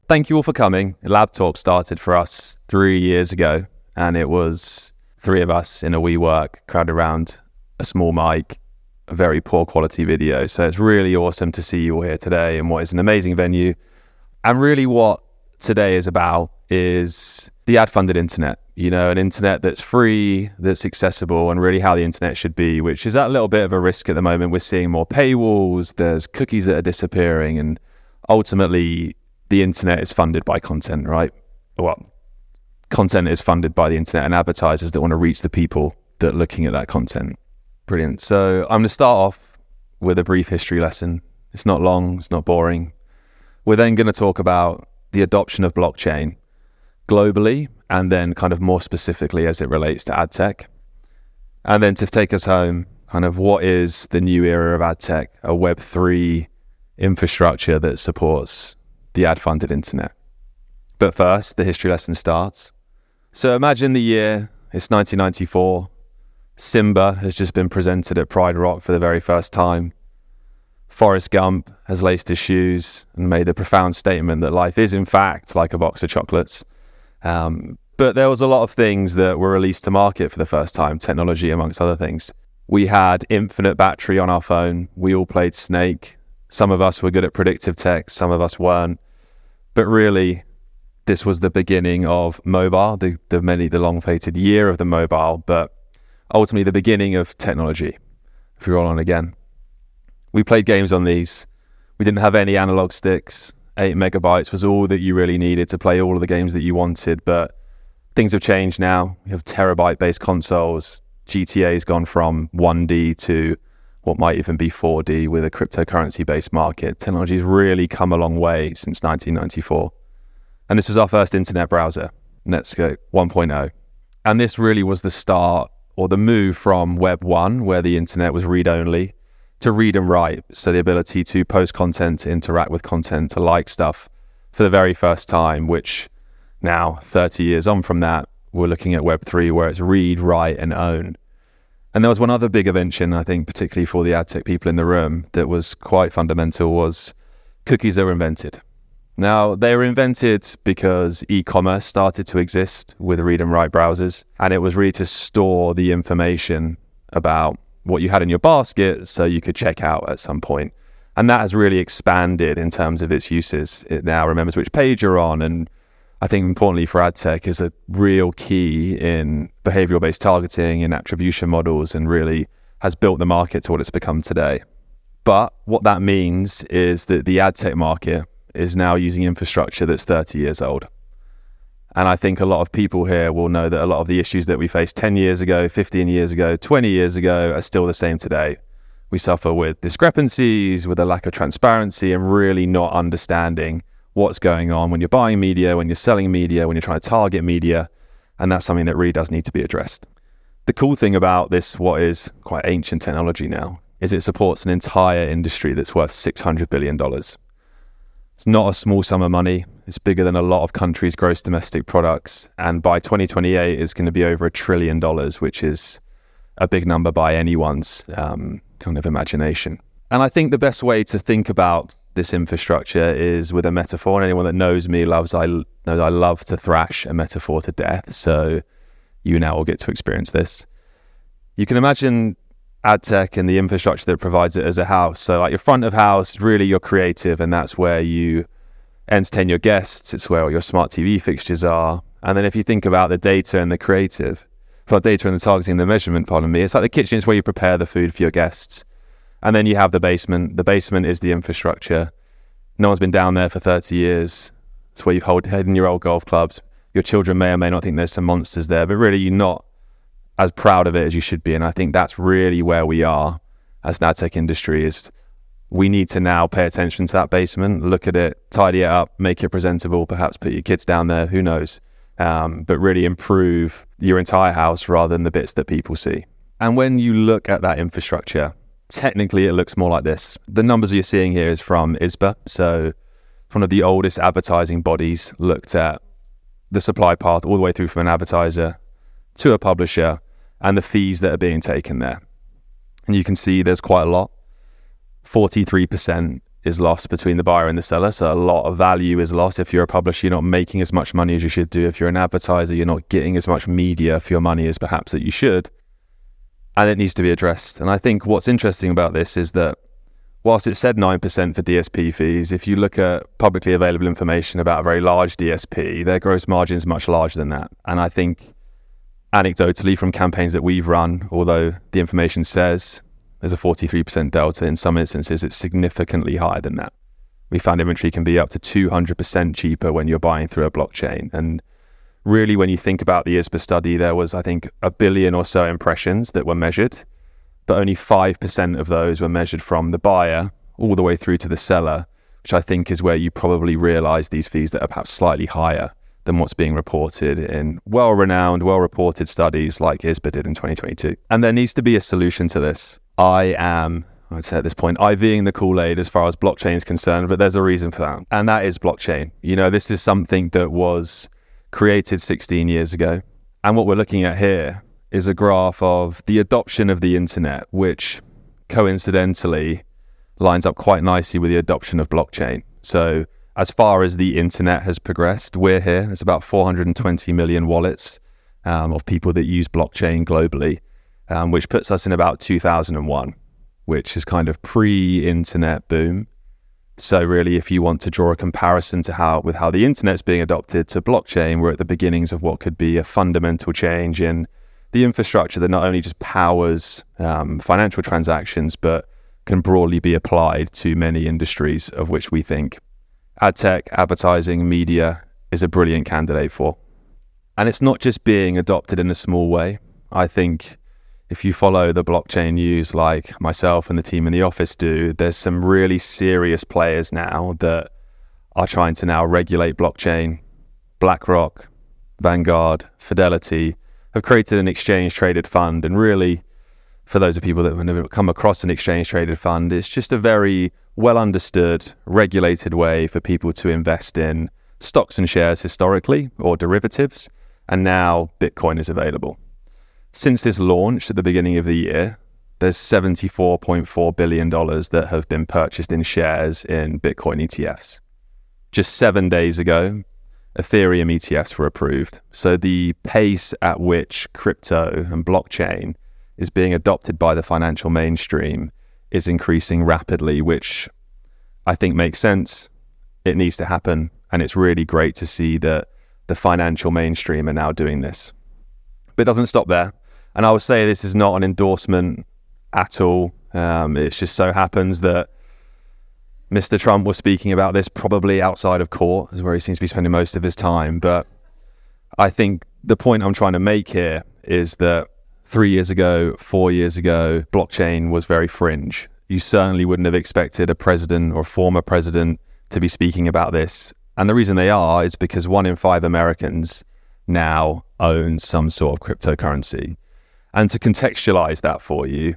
Thank you all for coming. Lab Talk started for us 3 years ago, and it was three of us in a WeWork crowded around a small mic, a very poor quality video. So it's really awesome to see you all here today in what is an amazing venue. And really what today is about is the ad-funded internet, an internet that's free, that's accessible, and really how the internet should be, which is at a little bit of a risk at the moment. We're seeing more paywalls, there's cookies that are disappearing, and ultimately the internet is funded by content, right? Well, content is funded by the internet and advertisers that want to reach the people that are looking at that content. Brilliant. So I'm going to start off with a brief history lesson. It's not long, it's not boring. We're then going to talk about the adoption of blockchain globally, and then kind of more specifically as it relates to ad tech. And then to take us home, kind of what is the new era of ad tech, a Web3 infrastructure that supports the ad-funded internet. But first, the history lesson starts. So imagine the year, it's 1994. Simba has just been presented at Pride Rock for the very first time. Forrest Gump has laced his shoes and made the profound statement that life is in fact like a box of chocolates. But there was a lot of things that were released to market for the first time, technology amongst other things. We had infinite battery on our phone. We all played Snake. Some of us were good at predictive text, some of us weren't. But really, this was the beginning of mobile, the long-fated year of the mobile, but ultimately the beginning of technology, if we roll on again. We played games on these. We didn't have any analog sticks. 8 megabytes was all that you really needed to play all of the games that you wanted, but things have changed now. We have terabyte-based consoles. GTA's gone from 1D to what might even be 4D with a cryptocurrency-based market. Technology's really come a long way since 1994. And this was our first internet browser, Netscape 1.0. And this really was the start or the move from Web 1, where the internet was read-only, to read and write. So the ability to post content, to interact with content, to like stuff for the very first time, which now, 30 years on from that, we're looking at Web 3, where it's read, write, and own. And there was one other big invention, I think, particularly for the ad tech people in the room, that was quite fundamental, was cookies that were invented. Now, they were invented because e-commerce started to exist with read and write browsers, and it was really to store the information about what you had in your basket so you could check out at some point. And that has really expanded in terms of its uses. It now remembers which page you're on, and I think importantly for ad tech is a real key in behavioral-based targeting and attribution models, and really has built the market to what it's become today. But what that means is that the ad tech market is now using infrastructure that's 30 years old. And I think a lot of people here will know that a lot of the issues that we faced 10 years ago, 15 years ago, 20 years ago are still the same today. We suffer with discrepancies, with a lack of transparency, and really not understanding what's going on when you're buying media, when you're selling media, when you're trying to target media. And that's something that really does need to be addressed. The cool thing about this, what is quite ancient technology now, is it supports an entire industry that's worth $600 billion. It's not a small sum of money. It's bigger than a lot of countries' gross domestic products. And by 2028, it's going to be over $1 trillion, which is a big number by anyone's kind of imagination. And I think the best way to think about this infrastructure is with a metaphor. And anyone that knows me knows I love to thrash a metaphor to death. So you now will get to experience this. You can imagine ad tech and the infrastructure that provides it as a house. So like your front of house, really you're creative, and that's where you entertain your guests. It's where all your smart TV fixtures are. And then if you think about the data and the creative, for data and the targeting, the measurement, it's like the kitchen is where you prepare the food for your guests. And then you have the basement. The basement is the infrastructure. No one's been down there for 30 years. It's where you've hidden your old golf clubs. Your children may or may not think there's some monsters there, but really you're not as proud of it as you should be. And I think that's really where we are as an ad tech industry, is we need to now pay attention to that basement, look at it, tidy it up, make it presentable, perhaps put your kids down there, who knows, but really improve your entire house rather than the bits that people see. And when you look at that infrastructure, technically it looks more like this. The numbers you're seeing here is from ISBA, so one of the oldest advertising bodies, looked at the supply path all the way through from an advertiser to a publisher and the fees that are being taken there. And you can see there's quite a lot. 43% is lost between the buyer and the seller. So a lot of value is lost. If you're a publisher, you're not making as much money as you should do. If you're an advertiser, you're not getting as much media for your money as perhaps that you should. And it needs to be addressed. And I think what's interesting about this is that whilst it said 9% for DSP fees, if you look at publicly available information about a very large DSP, their gross margin is much larger than that. And I think anecdotally from campaigns that we've run, although the information says there's a 43% delta, in some instances it's significantly higher than that. We found inventory can be up to 200% cheaper when you're buying through a blockchain. And really, when you think about the ISBA study, there was, I think, 1 billion or so impressions that were measured, but only 5% of those were measured from the buyer all the way through to the seller, which I think is where you probably realize these fees that are perhaps slightly higher than what's being reported in well-renowned, well-reported studies like ISBA did in 2022. And there needs to be a solution to this. I'd say at this point, IVing the Kool-Aid as far as blockchain is concerned, but there's a reason for that. And that is blockchain. This is something that was created 16 years ago. And what we're looking at here is a graph of the adoption of the internet, which coincidentally lines up quite nicely with the adoption of blockchain. So as far as the internet has progressed, we're here. There's about 420 million wallets of people that use blockchain globally, which puts us in about 2001, which is kind of pre-internet boom. So really, if you want to draw a comparison to how the internet's being adopted to blockchain, we're at the beginnings of what could be a fundamental change in the infrastructure that not only just powers financial transactions, but can broadly be applied to many industries, of which we think ad tech, advertising, media is a brilliant candidate for. And it's not just being adopted in a small way. I think if you follow the blockchain news like myself and the team in the office do, there's some really serious players now that are trying to now regulate blockchain. BlackRock, Vanguard, Fidelity have created an exchange-traded fund. And really, for those of people that have never come across an exchange-traded fund, it's just a very well-understood, regulated way for people to invest in stocks and shares historically, or derivatives. And now Bitcoin is available. Since this launched at the beginning of the year, there's $74.4 billion that have been purchased in shares in Bitcoin ETFs. Just 7 days ago, Ethereum ETFs were approved. So the pace at which crypto and blockchain is being adopted by the financial mainstream is increasing rapidly, which I think makes sense. It needs to happen. And it's really great to see that the financial mainstream are now doing this. But it doesn't stop there. And I would say this is not an endorsement at all. It just so happens that Mr. Trump was speaking about this probably outside of court, is where he seems to be spending most of his time. But I think the point I'm trying to make here is that 3 years ago, 4 years ago, blockchain was very fringe. You certainly wouldn't have expected a president or former president to be speaking about this. And the reason they are is because 1 in 5 Americans now own some sort of cryptocurrency. And to contextualize that for you,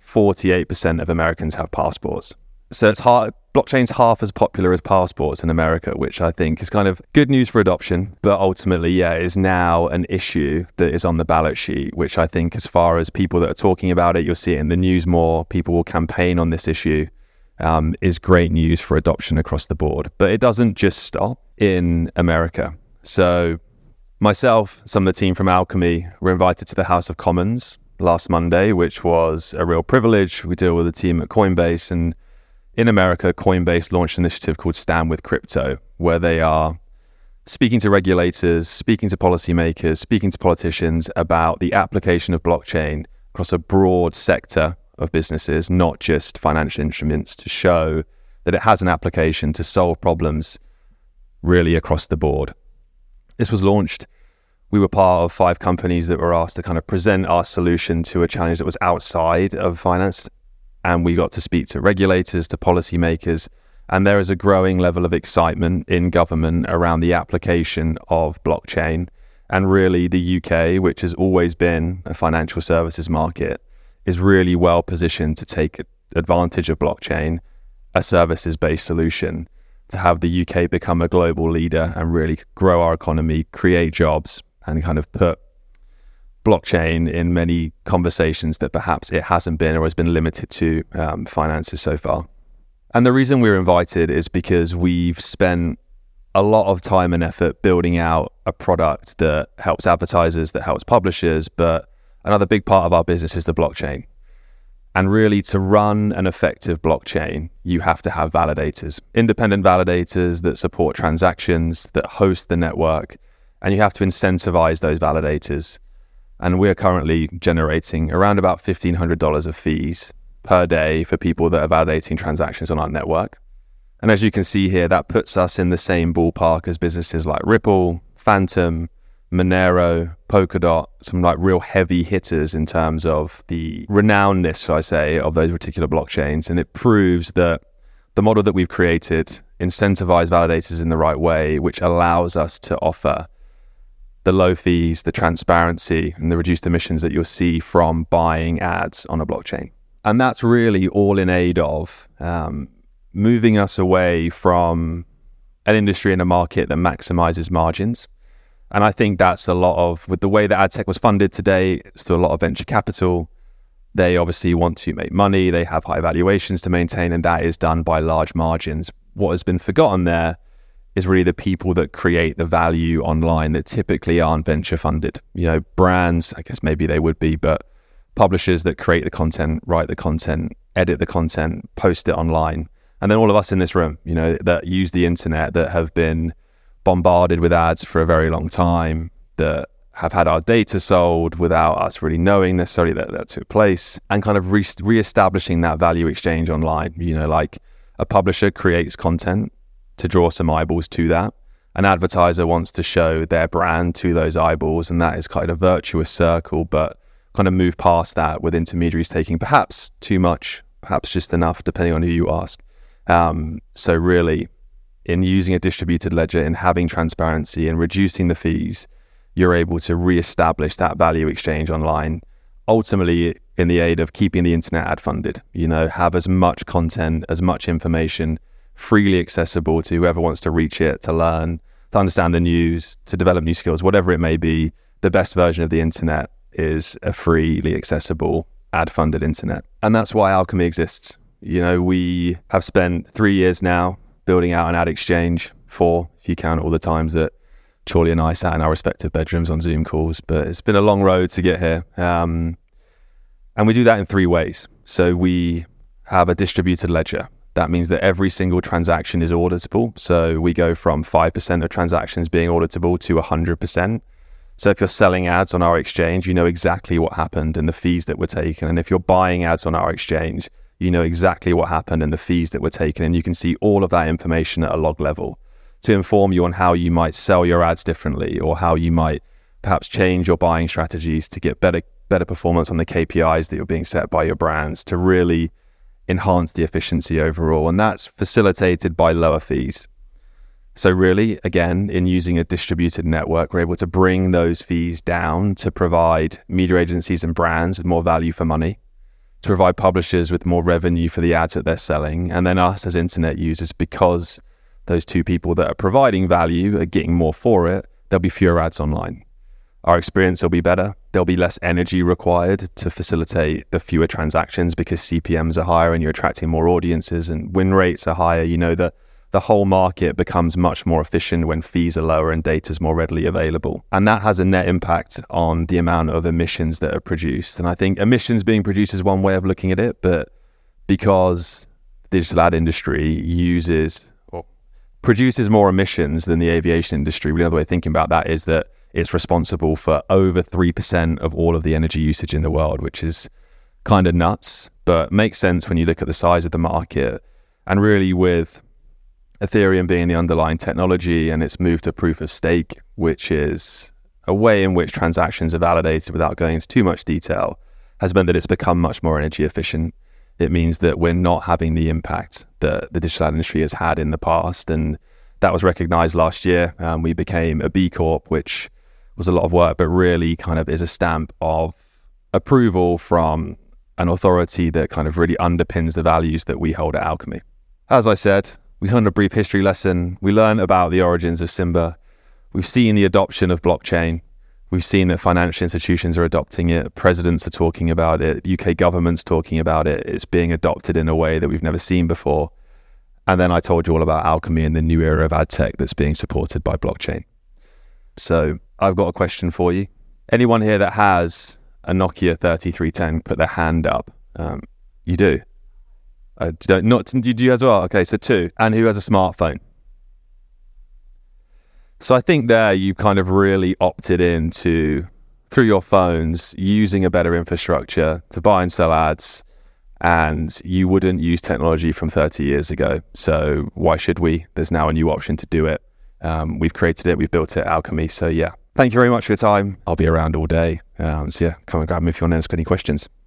48% of Americans have passports. So blockchain's half as popular as passports in America, which I think is kind of good news for adoption, but ultimately, is now an issue that is on the ballot sheet, which I think as far as people that are talking about it, you'll see it in the news more, people will campaign on this issue, is great news for adoption across the board. But it doesn't just stop in America. So myself, some of the team from Alchemy were invited to the House of Commons last Monday, which was a real privilege. We deal with a team at Coinbase, and in America, Coinbase launched an initiative called Stand with Crypto, where they are speaking to regulators, speaking to policymakers, speaking to politicians about the application of blockchain across a broad sector of businesses, not just financial instruments, to show that it has an application to solve problems really across the board. This was launched. We were part of 5 companies that were asked to kind of present our solution to a challenge that was outside of finance. And we got to speak to regulators, to policymakers, and there is a growing level of excitement in government around the application of blockchain. And really the UK, which has always been a financial services market, is really well positioned to take advantage of blockchain, a services-based solution, to have the UK become a global leader and really grow our economy, create jobs, and kind of put blockchain in many conversations that perhaps it hasn't been or has been limited to finances so far. And the reason we're invited is because we've spent a lot of time and effort building out a product that helps advertisers, that helps publishers, but another big part of our business is the blockchain. And really, to run an effective blockchain, you have to have validators, independent validators that support transactions, that host the network, and you have to incentivize those validators. And we're currently generating around about $1,500 of fees per day for people that are validating transactions on our network. And as you can see here, that puts us in the same ballpark as businesses like Ripple, Phantom, Monero, Polkadot, some like real heavy hitters in terms of the renownedness, shall I say, of those particular blockchains. And it proves that the model that we've created incentivizes validators in the right way, which allows us to offer the low fees, the transparency, and the reduced emissions that you'll see from buying ads on a blockchain. And that's really all in aid of moving us away from an industry and a market that maximizes margins. And I think that's a lot of, with the way that ad tech was funded today, it's still a lot of venture capital. They obviously want to make money. They have high valuations to maintain, and that is done by large margins. What has been forgotten there is really the people that create the value online that typically aren't venture funded. You know, brands, I guess maybe they would be, but publishers that create the content, write the content, edit the content, post it online. And then all of us in this room, you know, that use the internet, that have been bombarded with ads for a very long time, that have had our data sold without us really knowing necessarily that took place, and kind of re-establishing that value exchange online. You know, like a publisher creates content to draw some eyeballs to that. An advertiser wants to show their brand to those eyeballs, and that is kind of a virtuous circle, but kind of move past that with intermediaries taking perhaps too much, perhaps just enough, depending on who you ask. So really, in using a distributed ledger and having transparency and reducing the fees, you're able to re-establish that value exchange online, ultimately in the aid of keeping the internet ad funded. You know, have as much content, as much information freely accessible to whoever wants to reach it, to learn, to understand the news, to develop new skills, whatever it may be. The best version of the internet is a freely accessible ad funded internet. And that's why Alchemy exists. You know, we have spent 3 years now building out an ad exchange, 4, if you count all the times that Charlie and I sat in our respective bedrooms on Zoom calls, but it's been a long road to get here. And we do that in 3 ways. So we have a distributed ledger. That means that every single transaction is auditable. So we go from 5% of transactions being auditable to 100%. So if you're selling ads on our exchange, you know exactly what happened and the fees that were taken. And if you're buying ads on our exchange, you know exactly what happened and the fees that were taken. And you can see all of that information at a log level to inform you on how you might sell your ads differently, or how you might perhaps change your buying strategies to get better performance on the KPIs that you're being set by your brands, to really enhance the efficiency overall. And that's facilitated by lower fees. So really, again, in using a distributed network, we're able to bring those fees down to provide media agencies and brands with more value for money, to provide publishers with more revenue for the ads that they're selling, and then us as internet users, because those two people that are providing value are getting more for it, there'll be fewer ads online. Our experience will be better. There'll be less energy required to facilitate the fewer transactions because CPMs are higher and you're attracting more audiences and win rates are higher. You know, the whole market becomes much more efficient when fees are lower and data is more readily available. And that has a net impact on the amount of emissions that are produced. And I think emissions being produced is one way of looking at it, but because the digital ad industry produces more emissions than the aviation industry, another way of thinking about that is that it's responsible for over 3% of all of the energy usage in the world, which is kind of nuts, but makes sense when you look at the size of the market. And really, with Ethereum being the underlying technology and its move to proof of stake, which is a way in which transactions are validated without going into too much detail, has meant that it's become much more energy efficient. It means that we're not having the impact that the digital ad industry has had in the past. And that was recognized last year. We became a B Corp, which was a lot of work, but really kind of is a stamp of approval from an authority that kind of really underpins the values that we hold at Alchemy. As I said, we learned a brief history lesson. We learned about the origins of Simba. We've seen the adoption of blockchain. We've seen that financial institutions are adopting it. Presidents are talking about it. UK government's talking about it. It's being adopted in a way that we've never seen before. And then I told you all about Alchemy and the new era of ad tech that's being supported by blockchain. So I've got a question for you. Anyone here that has a Nokia 3310, put their hand up. You do? You do as well? Okay, so 2. And who has a smartphone? So I think there you kind of really opted into, through your phones, using a better infrastructure to buy and sell ads, and you wouldn't use technology from 30 years ago. So why should we? There's now a new option to do it. We've created it, we've built it, Alchemy. So yeah, thank you very much for your time. I'll be around all day. So yeah, come and grab me if you want to ask any questions.